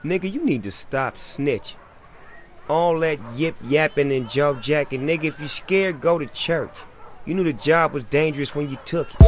Nigga, you need to stop snitching. All that yip yapping and jaw jacking. Nigga, if you scared, go to church. You knew the job was dangerous when you took it.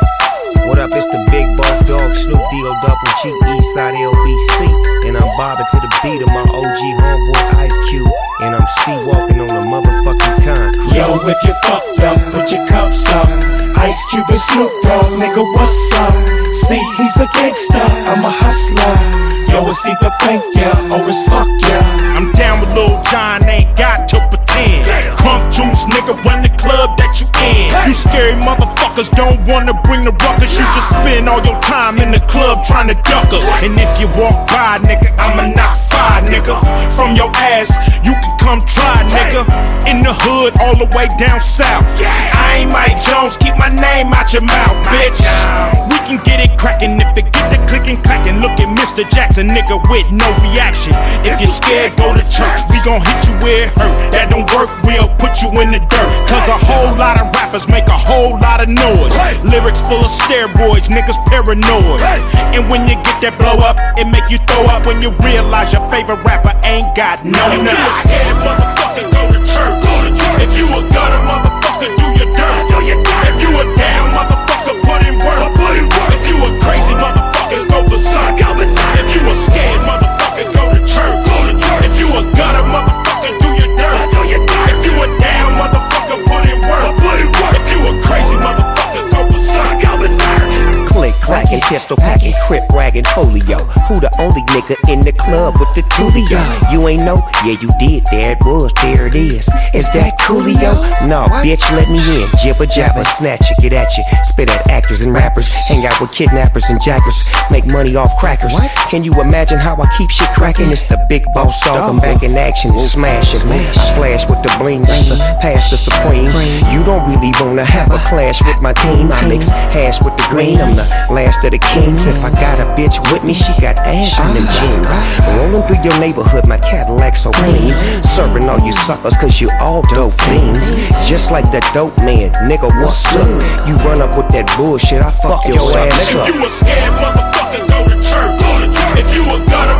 What up, it's the big boss dog, Snoop D.O. Double G, Eastside LBC. And I'm bobbing to the beat of my OG homeboy Ice Cube. And I'm C-walking on the motherfucking concrete. Yo, if you fucked up, put your cups up. Ice Cube and Snoop Dogg, nigga, what's up? See, he's a gangster, I'm a hustler. Yo, it's either thank ya or it's fuck ya. I'm down with Lil Jon, ain't got to pretend. Crunk juice, nigga, run the club that you in. You scary motherfuckers don't wanna bring the ruckus. You just spend all your time in the club trying to duck us. And if you walk by, nigga, I'ma knock five, nigga. From your ass, you can come try, nigga. In the hood, all the way down south. I ain't Mike Jones, keep my name out your mouth, bitch. We can get it crackin' if it get the clickin' clackin'. Look at Mr. Jackson, nigga, with no reaction. If you're scared, go to church. We gon' hit you where it hurt. That don't work, we'll put you in the dirt. Cause a whole lot of rappers make a whole lot of noise. Lyrics full of steroids, niggas paranoid. And when you get that blow up, it make you throw up when you realize your favorite rapper ain't got no nuts. If you a scared motherfucker, go to church. If you a gutter motherfucker, do your dirt. If you a down motherfucker, put in work. If you a crazy motherfucker, go berserk. If you a scared motherfucker, go to church. If you a gutter motherfucker, do your dirt. If you a down motherfucker, put in work. If you a crazy motherfucker, go berserk. Click, clacking, pistol packing, crip bragging, polio. Who the only nigga in the club with the Tulio? You ain't know? Yeah, you did. There it was, there it is. Is that Coolio? No, bitch, let me in. Jibber jabber, snatch it, get at you. Spit at actors and rappers. Hang out with kidnappers and jackers. Make money off crackers. Can you imagine how I keep shit cracking? It's the big boss dog. I'm back in action and smashing. I flash with the bling, pass the supreme. You don't really wanna have a clash with my team. I mix hash with the green. I'm the last of the kings. If I got a bitch with me, she got ass in them jeans. Rolling through your neighborhood, my Cadillac so clean. Serving all you suckers cause you all dope fiends. Just like that dope man, nigga, what's up? You run up with that bullshit, I fuck your ass up. If you a scared motherfucker, go to church. If you a gutter